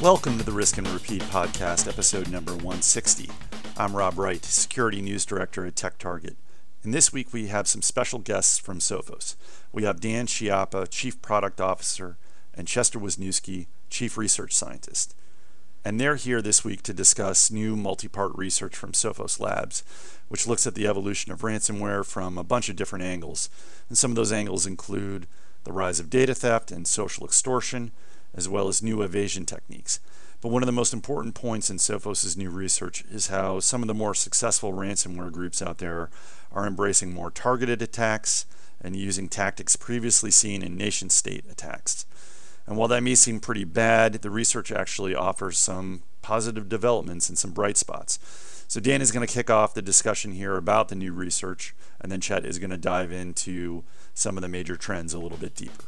Welcome to the Risk and Repeat podcast, episode number 160. I'm Rob Wright, Security News Director at TechTarget. And this week we have some special guests from Sophos. We have Dan Chiappa, Chief Product Officer, and Chester Wisniewski, Chief Research Scientist. And they're here this week to discuss new multi-part research from Sophos Labs, which looks at the evolution of ransomware from a bunch of different angles. And some of those angles include the rise of data theft and social extortion, as well as new evasion techniques. But one of the most important points in Sophos' new research is how some of the more successful ransomware groups out there are embracing more targeted attacks and using tactics previously seen in nation-state attacks. And while that may seem pretty bad, the research actually offers some positive developments and some bright spots. So Dan is going to kick off the discussion here about the new research, and then Chet is going to dive into some of the major trends a little bit deeper.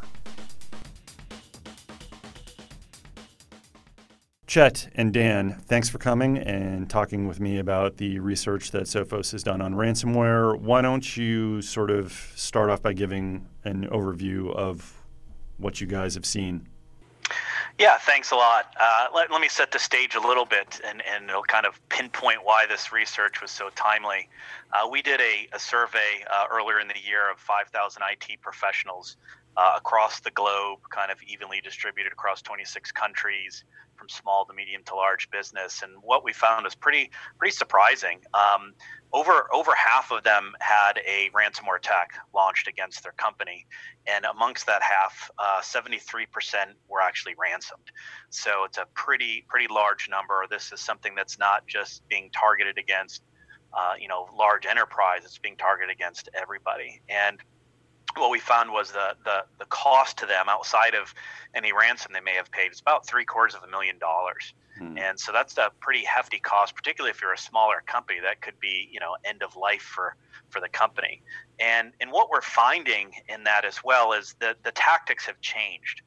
Chet and Dan, thanks for coming and talking with me about the research that Sophos has done on ransomware. Why don't you sort of start off by giving an overview of what you guys have seen? Yeah, thanks a lot. Let me set the stage a little bit, and it'll kind of pinpoint why this research was so timely. We did a survey earlier in the year of 5,000 IT professionals across the globe, kind of evenly distributed across 26 countries, from small to medium to large business. And what we found was pretty surprising. Over half of them had a ransomware attack launched against their company. And amongst that half, 73% were actually ransomed. So it's a pretty large number. This is something that's not just being targeted against, large enterprise. It's being targeted against everybody. And what we found was the cost to them outside of any ransom they may have paid is about $750,000. And so that's a pretty hefty cost, particularly if you're a smaller company. That could be, end of life for the company. And what we're finding in that as well is that the tactics have changed.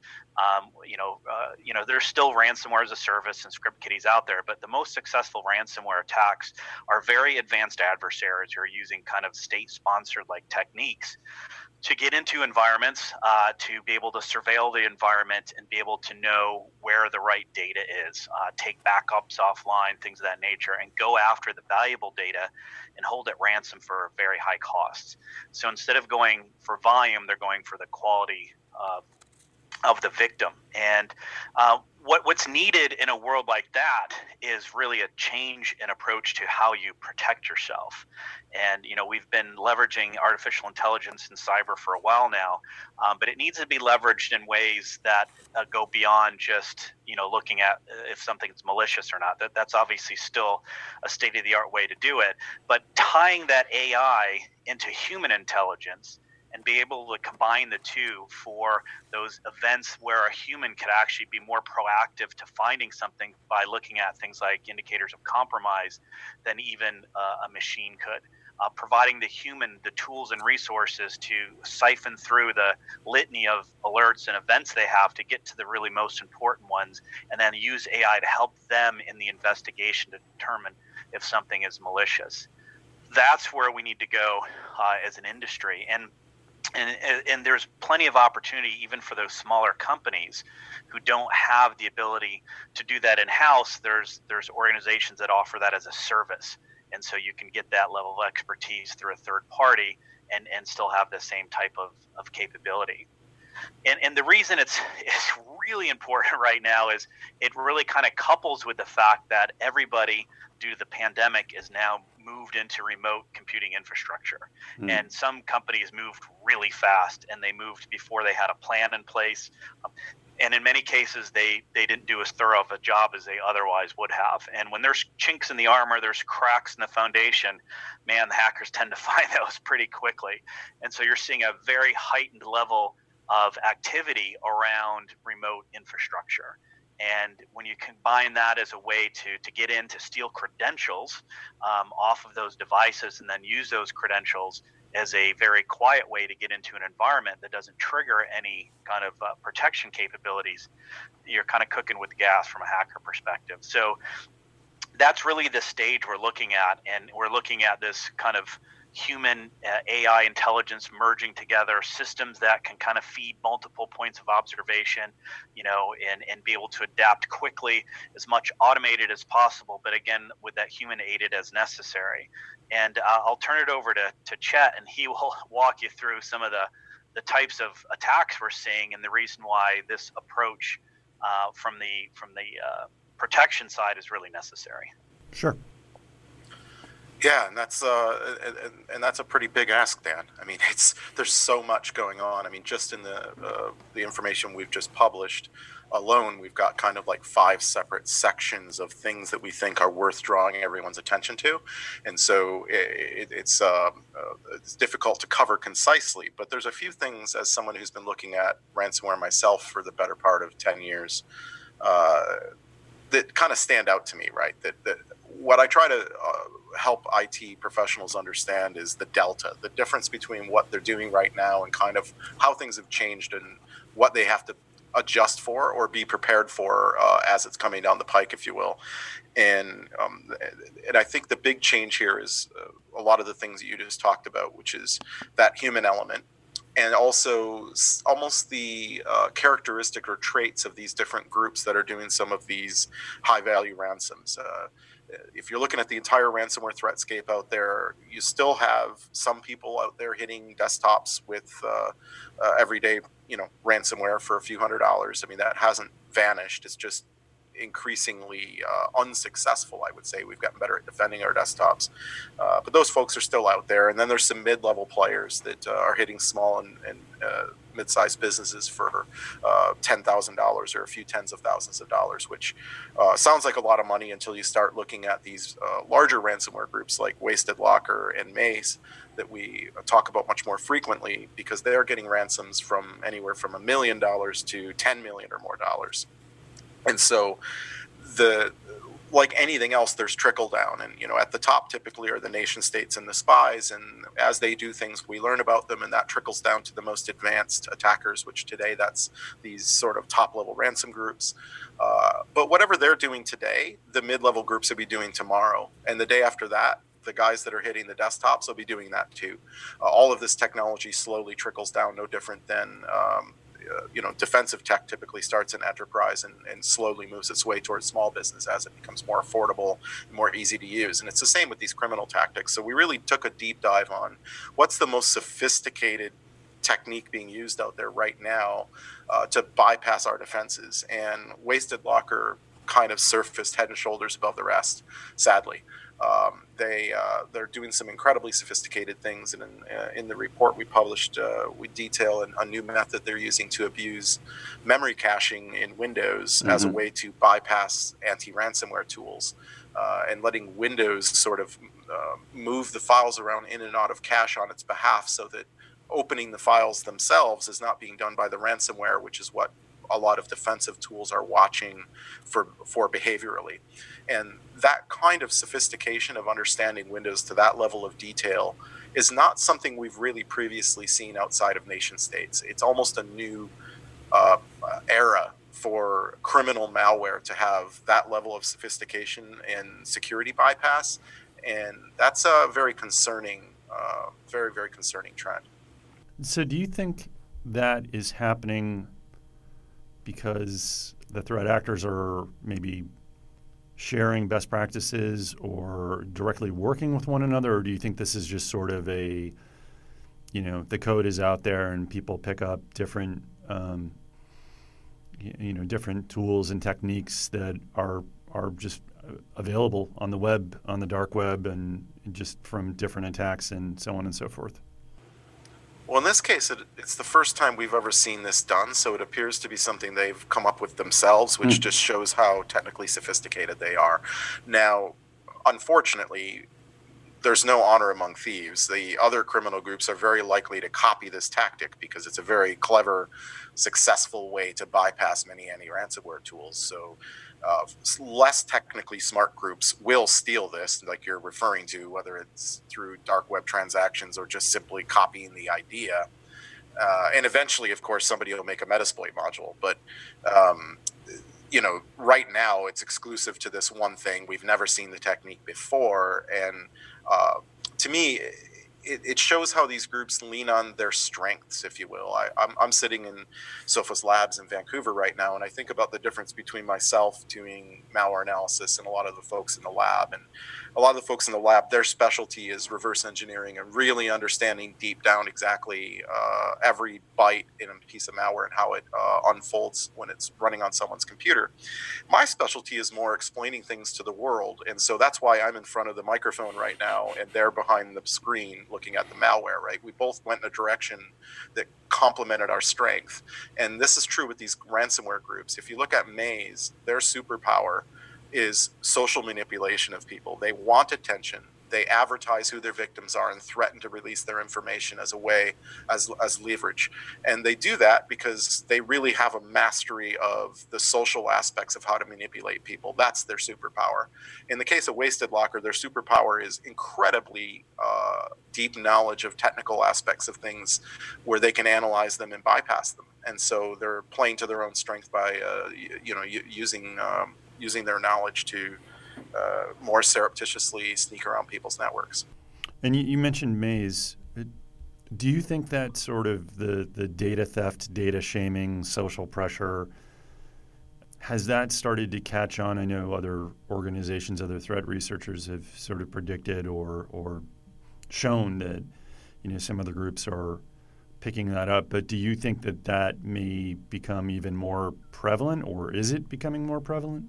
There's still ransomware as a service and script kiddies out there, but the most successful ransomware attacks are very advanced adversaries who are using kind of state-sponsored like techniques to get into environments, to be able to surveil the environment and be able to know where the right data is, take backups offline, things of that nature, and go after the valuable data and hold it ransom for very high costs. So instead of going for volume, they're going for the quality of the victim. And what's needed in a world like that is really a change in approach to how you protect yourself. And, we've been leveraging artificial intelligence in cyber for a while now, but it needs to be leveraged in ways that go beyond just, looking at if something's malicious or not. That's obviously still a state-of-the-art way to do it. But tying that AI into human intelligence and be able to combine the two for those events where a human could actually be more proactive to finding something by looking at things like indicators of compromise than even a machine could. Providing the human the tools and resources to siphon through the litany of alerts and events they have to get to the really most important ones, and then use AI to help them in the investigation to determine if something is malicious. That's where we need to go as an industry. And there's plenty of opportunity even for those smaller companies who don't have the ability to do that in-house. There's organizations that offer that as a service. And so you can get that level of expertise through a third party and still have the same type of capability. And the reason it's really important right now is it really kind of couples with the fact that everybody, due to the pandemic, is now moved into remote computing infrastructure. And some companies moved really fast, and they moved before they had a plan in place. And in many cases, they didn't do as thorough of a job as they otherwise would have. And when there's chinks in the armor, there's cracks in the foundation, man, the hackers tend to find those pretty quickly. And so you're seeing a very heightened level of activity around remote infrastructure. And when you combine that as a way to get in to steal credentials off of those devices and then use those credentials as a very quiet way to get into an environment that doesn't trigger any kind of protection capabilities, you're kind of cooking with gas from a hacker perspective. So that's really the stage we're looking at, and we're looking at this kind of human AI intelligence merging together, systems that can kind of feed multiple points of observation, and be able to adapt quickly, as much automated as possible, but again, with that human aided as necessary. And I'll turn it over to Chet, and he will walk you through some of the types of attacks we're seeing and the reason why this approach from the protection side is really necessary. Sure. Yeah, and that's a pretty big ask, Dan. I mean, there's so much going on. I mean, just in the information we've just published alone, we've got kind of like 5 separate sections of things that we think are worth drawing everyone's attention to, and so it's difficult to cover concisely. But there's a few things, as someone who's been looking at ransomware myself for the better part of 10 years, that kind of stand out to me, right? That what I try to help IT professionals understand is the difference between what they're doing right now and kind of how things have changed and what they have to adjust for or be prepared for as it's coming down the pike, if you will. And I think the big change here is a lot of the things that you just talked about, which is that human element, and also almost the characteristic or traits of these different groups that are doing some of these high-value ransoms. If you're looking at the entire ransomware threatscape out there, you still have some people out there hitting desktops with everyday, ransomware for a few $100s. I mean, that hasn't vanished. It's just increasingly unsuccessful, I would say. We've gotten better at defending our desktops. But those folks are still out there. And then there's some mid-level players that are hitting small and mid-sized businesses for $10,000 or a few tens of thousands of dollars, which sounds like a lot of money until you start looking at these larger ransomware groups like Wasted Locker and Maze that we talk about much more frequently, because they are getting ransoms from anywhere from $1 million to $10 million or more dollars. And so like anything else, there's trickle down, and at the top typically are the nation states and the spies, and as they do things, we learn about them, and that trickles down to the most advanced attackers, which today that's these sort of top level ransom groups. But whatever they're doing today, the mid-level groups will be doing tomorrow, and the day after that, the guys that are hitting the desktops will be doing that too. All of this technology slowly trickles down, no different than defensive tech typically starts in enterprise and slowly moves its way towards small business as it becomes more affordable and more easy to use. And it's the same with these criminal tactics. So we really took a deep dive on what's the most sophisticated technique being used out there right now to bypass our defenses. And Wasted Locker kind of surfaced head and shoulders above the rest, sadly. They're doing some incredibly sophisticated things, and in the report we published, we detail a new method they're using to abuse memory caching in Windows as a way to bypass anti-ransomware tools, and letting Windows sort of move the files around in and out of cache on its behalf, so that opening the files themselves is not being done by the ransomware, which is what a lot of defensive tools are watching for behaviorally. And that kind of sophistication of understanding Windows to that level of detail is not something we've really previously seen outside of nation states. It's almost a new era for criminal malware to have that level of sophistication and security bypass. And that's a very concerning, very, very concerning trend. So do you think that is happening because the threat actors are maybe sharing best practices or directly working with one another? Or do you think this is just sort of the code is out there and people pick up different, different tools and techniques that are just available on the web, on the dark web, and just from different attacks and so on and so forth? Well, in this case, it's the first time we've ever seen this done, so it appears to be something they've come up with themselves, which just shows how technically sophisticated they are. Now, unfortunately, there's no honor among thieves. The other criminal groups are very likely to copy this tactic because it's a very clever, successful way to bypass many anti-ransomware tools. So less technically smart groups will steal this, like you're referring to, whether it's through dark web transactions or just simply copying the idea. And eventually, of course, somebody will make a Metasploit module. But, right now it's exclusive to this one thing. We've never seen the technique before. And to me, it shows how these groups lean on their strengths, if you will. I'm sitting in Sophos Labs in Vancouver right now, and I think about the difference between myself doing malware analysis and a lot of the folks in the lab. And a lot of the folks in the lab, their specialty is reverse engineering and really understanding deep down exactly every byte in a piece of malware and how it unfolds when it's running on someone's computer. My specialty is more explaining things to the world, and so that's why I'm in front of the microphone right now, and they're behind the screen looking at the malware, right? We both went in a direction that complemented our strength. And this is true with these ransomware groups. If you look at Maze, their superpower is social manipulation of people. They want attention. They advertise who their victims are and threaten to release their information as a way, as leverage. And they do that because they really have a mastery of the social aspects of how to manipulate people. That's their superpower. In the case of Wasted Locker, their superpower is incredibly deep knowledge of technical aspects of things where they can analyze them and bypass them. And so they're playing to their own strength by using their knowledge to more surreptitiously sneak around people's networks. And you mentioned Maze. Do you think that sort of the data theft, data shaming, social pressure, has that started to catch on? I know other organizations, other threat researchers have sort of predicted or shown that some of the groups are picking that up. But do you think that may become even more prevalent, or is it becoming more prevalent?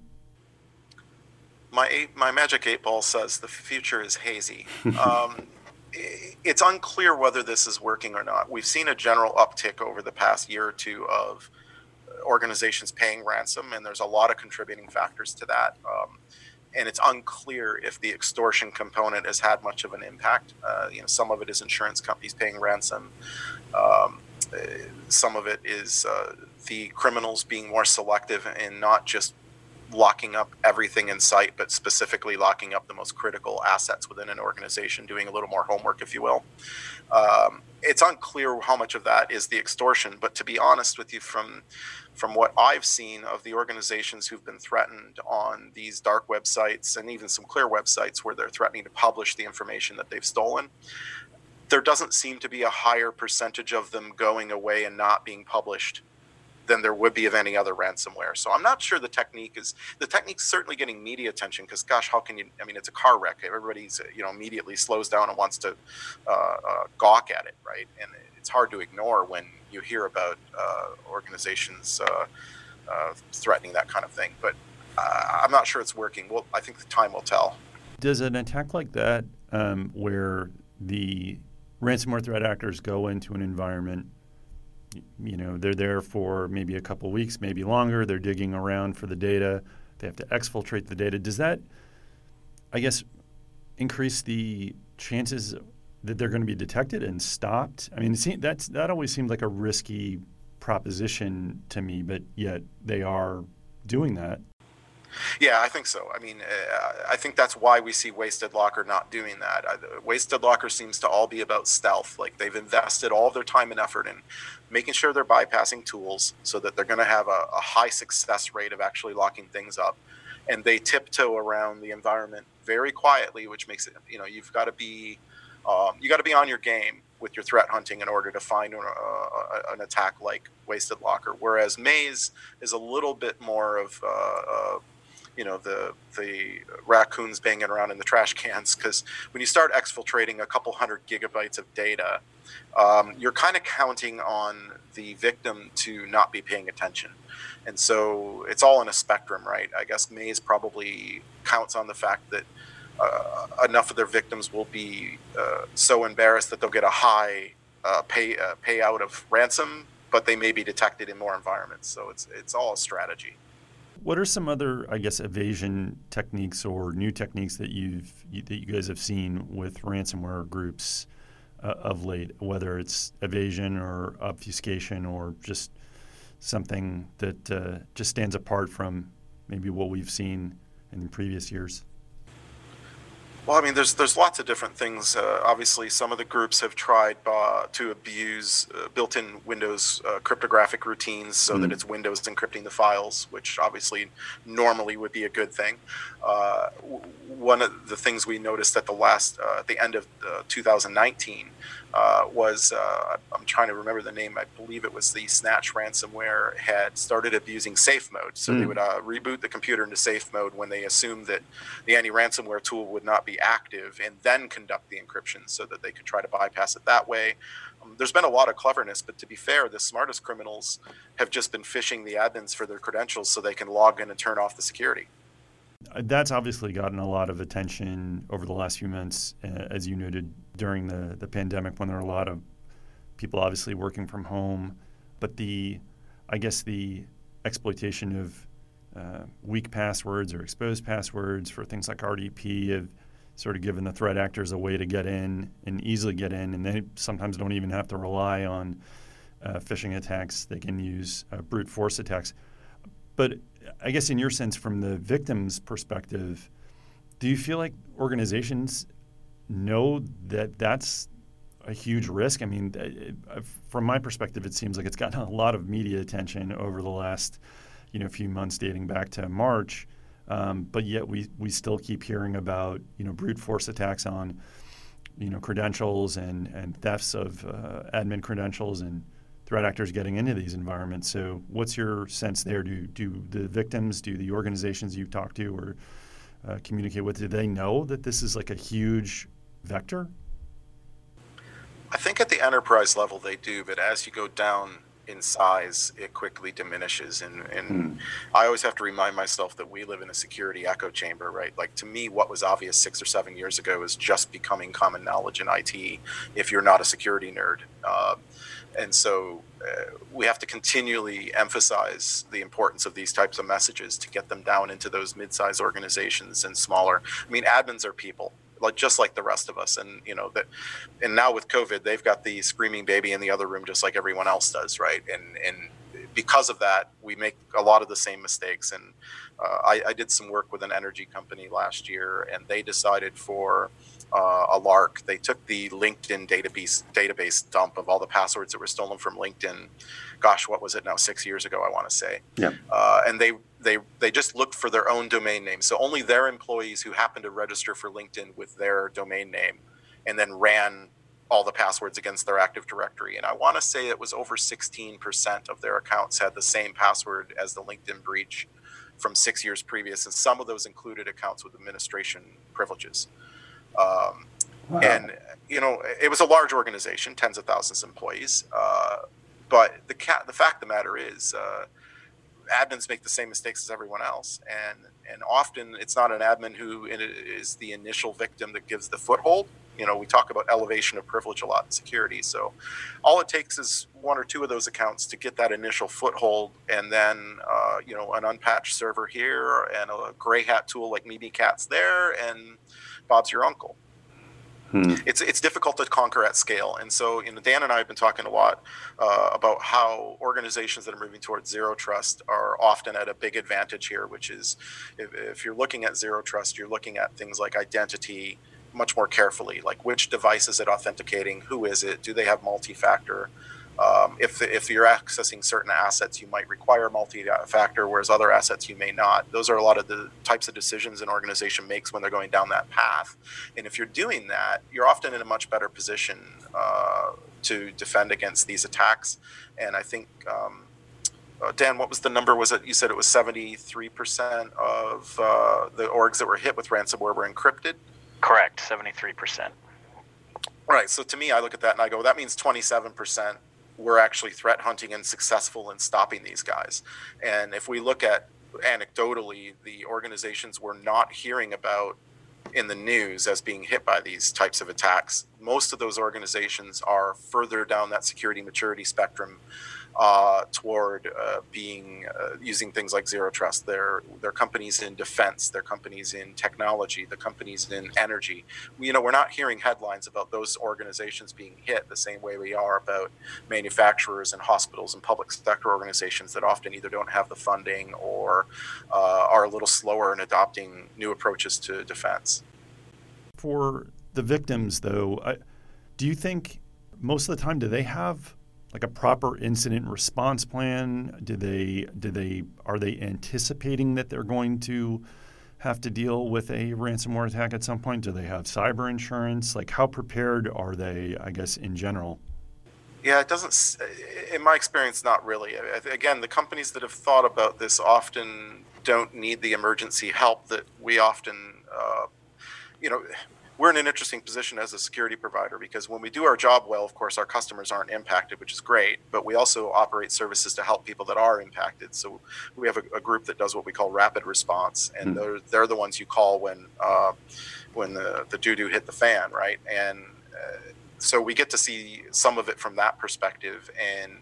My magic 8-ball says the future is hazy. It's unclear whether this is working or not. We've seen a general uptick over the past year or two of organizations paying ransom, and there's a lot of contributing factors to that. And it's unclear if the extortion component has had much of an impact. Some of it is insurance companies paying ransom. Some of it is the criminals being more selective and not just locking up everything in sight, but specifically locking up the most critical assets within an organization, doing a little more homework, if you will. It's unclear how much of that is the extortion, but to be honest with you, from what I've seen of the organizations who've been threatened on these dark websites and even some clear websites where they're threatening to publish the information that they've stolen, there doesn't seem to be a higher percentage of them going away and not being published than there would be of any other ransomware. So I'm not sure the technique's certainly getting media attention, because gosh, how can you, it's a car wreck. Everybody's, immediately slows down and wants to gawk at it, right? And it's hard to ignore when you hear about organizations threatening that kind of thing. But I'm not sure it's working. Well, I think the time will tell. Does an attack like that, where the ransomware threat actors go into an environment, they're there for maybe a couple of weeks, maybe longer. They're digging around for the data. They have to exfiltrate the data. Does that, I guess, increase the chances that they're going to be detected and stopped? That always seemed like a risky proposition to me, but yet they are doing that. Yeah, I think so. I think that's why we see Wasted Locker not doing that. Wasted Locker seems to all be about stealth. Like, they've invested all their time and effort in making sure they're bypassing tools so that they're going to have a high success rate of actually locking things up. And they tiptoe around the environment very quietly, which makes it, you've got to be on your game with your threat hunting in order to find an attack like Wasted Locker. Whereas Maze is a little bit more of the raccoons banging around in the trash cans, because when you start exfiltrating a couple 100 gigabytes of data, you're kind of counting on the victim to not be paying attention. And so it's all in a spectrum, right? I guess Maze probably counts on the fact that enough of their victims will be so embarrassed that they'll get a high payout of ransom, but they may be detected in more environments. So it's all a strategy. What are some other, I guess, evasion techniques or new techniques that you guys have seen with ransomware groups of late, whether it's evasion or obfuscation or just something that just stands apart from maybe what we've seen in previous years? Well, I mean, there's lots of different things. Obviously, some of the groups have tried to abuse built-in Windows cryptographic routines so that it's Windows encrypting the files, which obviously normally would be a good thing. One of the things we noticed at the end of 2019 was I'm trying to remember the name. I believe it was the Snatch ransomware had started abusing safe mode. So they would reboot the computer into safe mode when they assumed that the anti-ransomware tool would not be active, and then conduct the encryption so that they could try to bypass it that way. There's been a lot of cleverness, but to be fair, the smartest criminals have just been phishing the admins for their credentials so they can log in and turn off the security. That's obviously gotten a lot of attention over the last few months, as you noted, during the pandemic, when there were a lot of people obviously working from home. But I guess the exploitation of weak passwords or exposed passwords for things like RDP have sort of given the threat actors a way to get in and easily get in, and they sometimes don't even have to rely on phishing attacks. They can use brute force attacks. But I guess in your sense, from the victim's perspective, do you feel like organizations know that that's a huge risk? I mean, from my perspective, it seems like it's gotten a lot of media attention over the last few months dating back to March, but yet we still keep hearing about brute force attacks on credentials and thefts of admin credentials and threat actors getting into these environments. So what's your sense there? Do the victims, do the organizations you talk to or communicate with, do they know that this is like a huge vector? I think at the enterprise level they do, but as you go down in size, it quickly diminishes. And I always have to remind myself that we live in a security echo chamber, right? Like, to me, what was obvious 6 or 7 years ago is just becoming common knowledge in IT if you're not a security nerd. And so we have to continually emphasize the importance of these types of messages to get them down into those mid-sized organizations and smaller. I mean, admins are people, just like the rest of us. And, and now with COVID, they've got the screaming baby in the other room, just like everyone else does, right? And because of that, we make a lot of the same mistakes. And I did some work with an energy company last year, and they decided for a lark. They took the LinkedIn database dump of all the passwords that were stolen from LinkedIn. Gosh, what was it now? 6 years ago, I want to say. Yeah. And they just looked for their own domain name. So only their employees who happened to register for LinkedIn with their domain name, and then ran all the passwords against their Active Directory. And I want to say it was over 16% of their accounts had the same password as the LinkedIn breach from 6 years previous. And some of those included accounts with administration privileges. Wow. And, it was a large organization, tens of thousands of employees. But the fact of the matter is, admins make the same mistakes as everyone else. And often it's not an admin who is the initial victim that gives the foothold. We talk about elevation of privilege a lot in security. So all it takes is one or two of those accounts to get that initial foothold. And then, an unpatched server here and a gray hat tool like Mimikatz there, and Bob's your uncle. It's difficult to conquer at scale. And so, Dan and I have been talking a lot about how organizations that are moving towards zero trust are often at a big advantage here, which is if you're looking at zero trust, you're looking at things like identity much more carefully, like which device is it authenticating, who is it, do they have multi-factor? If you're accessing certain assets, you might require multi-factor, whereas other assets you may not. Those are a lot of the types of decisions an organization makes when they're going down that path. And if you're doing that, you're often in a much better position to defend against these attacks. And I think, Dan, what was the number? You said it was 73% of the orgs that were hit with ransomware were encrypted? Correct, 73%. Right. So to me, I look at that and I go, that means 27% were actually threat hunting and successful in stopping these guys. And if we look at anecdotally, the organizations we're not hearing about in the news as being hit by these types of attacks, most of those organizations are further down that security maturity spectrum toward using things like zero trust. They're companies in defense, they're companies in technology, the companies in energy. We're not hearing headlines about those organizations being hit the same way we are about manufacturers and hospitals and public sector organizations that often either don't have the funding or are a little slower in adopting new approaches to defense. For the victims, though, do you think most of the time do they have like a proper incident response plan? Are they anticipating that they're going to have to deal with a ransomware attack at some point? Do they have cyber insurance? Like, how prepared are they, I guess, in general? Yeah, it doesn't, in my experience, not really. Again, the companies that have thought about this often don't need the emergency help that we often, we're in an interesting position as a security provider because when we do our job well, of course, our customers aren't impacted, which is great, but we also operate services to help people that are impacted. So we have a group that does what we call rapid response, and they're the ones you call when the doo-doo hit the fan, right? And so we get to see some of it from that perspective, and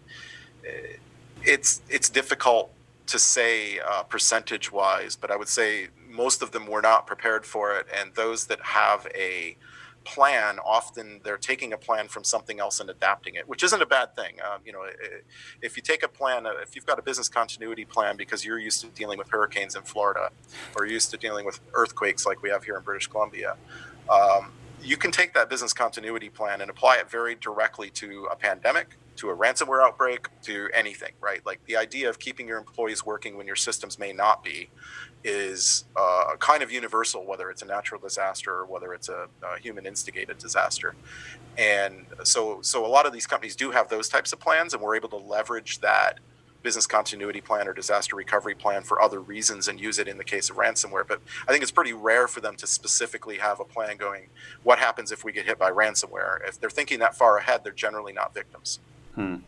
it's difficult to say percentage-wise, but I would say most of them were not prepared for it, and those that have a plan, often they're taking a plan from something else and adapting it, which isn't a bad thing. If you take a plan, if you've got a business continuity plan because you're used to dealing with hurricanes in Florida or you're used to dealing with earthquakes like we have here in British Columbia, you can take that business continuity plan and apply it very directly to a pandemic, to a ransomware outbreak, to anything, right? Like the idea of keeping your employees working when your systems may not be is kind of universal, whether it's a natural disaster or whether it's a human instigated disaster. And so a lot of these companies do have those types of plans, and we're able to leverage that business continuity plan or disaster recovery plan for other reasons and use it in the case of ransomware. But I think it's pretty rare for them to specifically have a plan going, what happens if we get hit by ransomware? If they're thinking that far ahead, they're generally not victims. And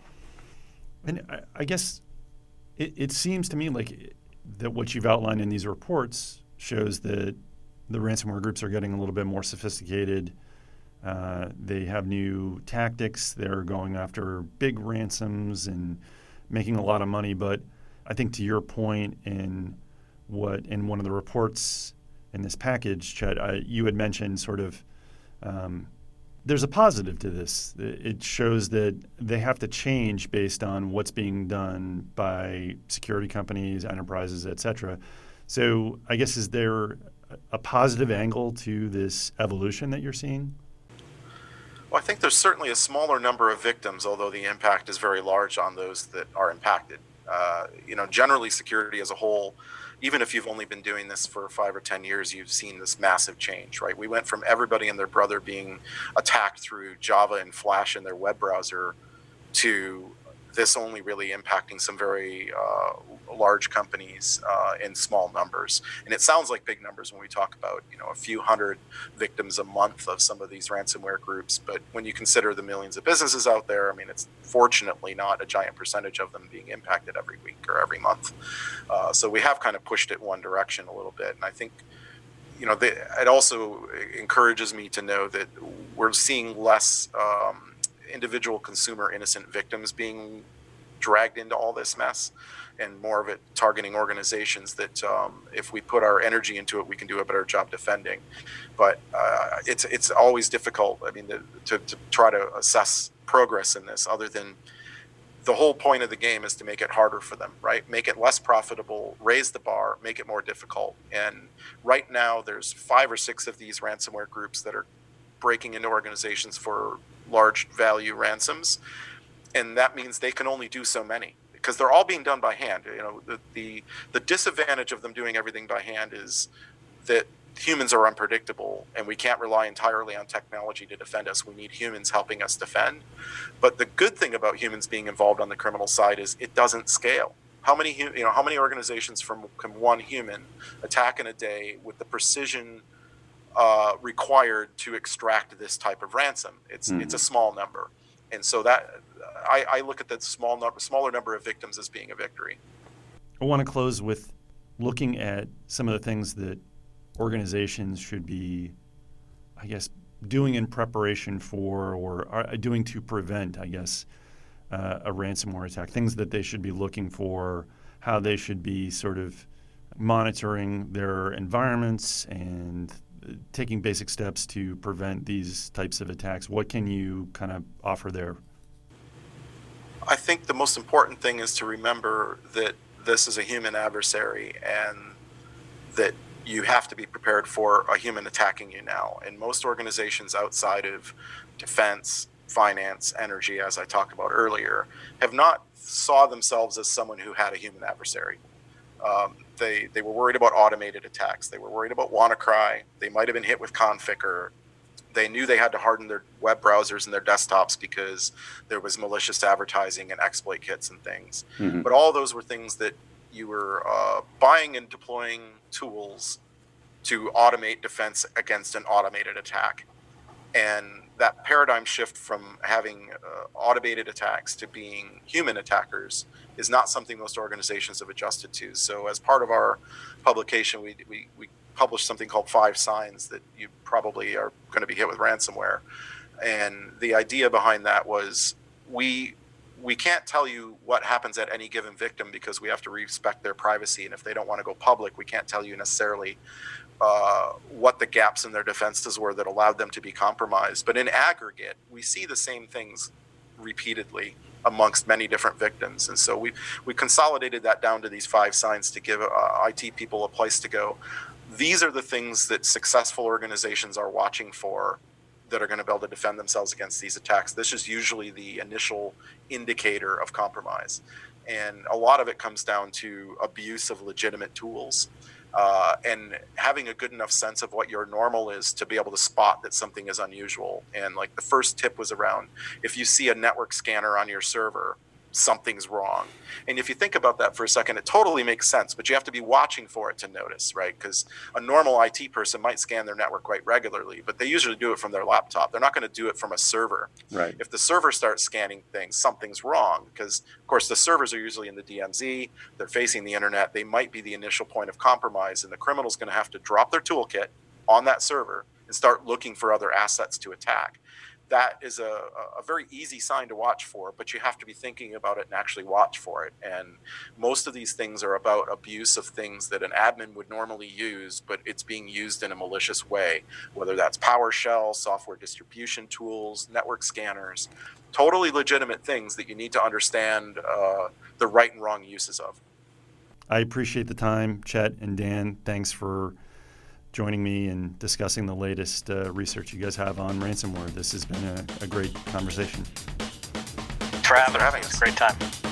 I guess it seems to me like that what you've outlined in these reports shows that the ransomware groups are getting a little bit more sophisticated. They have new tactics. They're going after big ransoms and making a lot of money. But I think to your point in one of the reports in this package, Chet, you had mentioned sort of there's a positive to this. It shows that they have to change based on what's being done by security companies, enterprises, et cetera. So I guess is there a positive angle to this evolution that you're seeing? Well, I think there's certainly a smaller number of victims, although the impact is very large on those that are impacted. Generally security as a whole, even if you've only been doing this for 5 or 10 years, you've seen this massive change, right? We went from everybody and their brother being attacked through Java and Flash in their web browser to this only really impacting some very large companies in small numbers. And it sounds like big numbers when we talk about, a few hundred victims a month of some of these ransomware groups. But when you consider the millions of businesses out there, I mean, it's fortunately not a giant percentage of them being impacted every week or every month. So we have kind of pushed it one direction a little bit. And I think, it also encourages me to know that we're seeing less individual consumer innocent victims being dragged into all this mess, and more of it targeting organizations that if we put our energy into it, we can do a better job defending. But it's always difficult, to try to assess progress in this, other than the whole point of the game is to make it harder for them, right? Make it less profitable, raise the bar, make it more difficult. And right now there's 5 or 6 of these ransomware groups that are breaking into organizations for large value ransoms, and that means they can only do so many because they're all being done by hand. The disadvantage of them doing everything by hand is that humans are unpredictable and we can't rely entirely on technology to defend us. We need humans helping us defend. But the good thing about humans being involved on the criminal side is it doesn't scale. How many organizations can one human attack in a day with the precision required to extract this type of ransom? It's a small number, and so that I look at that smaller number of victims as being a victory. I want to close with looking at some of the things that organizations should be, I guess, doing in preparation for or are doing to prevent, I guess, a ransomware attack. Things that they should be looking for, how they should be sort of monitoring their environments and taking basic steps to prevent these types of attacks. What can you kind of offer there? I think the most important thing is to remember that this is a human adversary and that you have to be prepared for a human attacking you now. And most organizations outside of defense, finance, energy, as I talked about earlier, have not saw themselves as someone who had a human adversary. They were worried about automated attacks. They were worried about WannaCry. They might have been hit with Conficker. They knew they had to harden their web browsers and their desktops because there was malicious advertising and exploit kits and things. Mm-hmm. But all those were things that you were buying and deploying tools to automate defense against an automated attack. And that paradigm shift from having automated attacks to being human attackers is not something most organizations have adjusted to. So as part of our publication, we published something called 5 Signs that you probably are going to be hit with ransomware. And the idea behind that was we can't tell you what happens at any given victim because we have to respect their privacy. And if they don't want to go public, we can't tell you necessarily what the gaps in their defenses were that allowed them to be compromised. But in aggregate, we see the same things repeatedly amongst many different victims. And so we consolidated that down to these 5 signs to give IT people a place to go. These are the things that successful organizations are watching for that are going to be able to defend themselves against these attacks. This is usually the initial indicator of compromise. And a lot of it comes down to abuse of legitimate tools. And having a good enough sense of what your normal is to be able to spot that something is unusual. And like the first tip was around, if you see a network scanner on your server, something's wrong. And if you think about that for a second, it totally makes sense, but you have to be watching for it to notice, right? Because a normal IT person might scan their network quite regularly, but they usually do it from their laptop. They're not going to do it from a server. Right. If the server starts scanning things, something's wrong, because of course the servers are usually in the DMZ, they're facing the internet, they might be the initial point of compromise, and the criminal's going to have to drop their toolkit on that server and start looking for other assets to attack. That is a very easy sign to watch for, but you have to be thinking about it and actually watch for it. And most of these things are about abuse of things that an admin would normally use, but it's being used in a malicious way, whether that's PowerShell, software distribution tools, network scanners, totally legitimate things that you need to understand the right and wrong uses of. I appreciate the time, Chet and Dan. Thanks for joining me and discussing the latest research you guys have on ransomware. This has been a great conversation. Thanks for having us. Great time.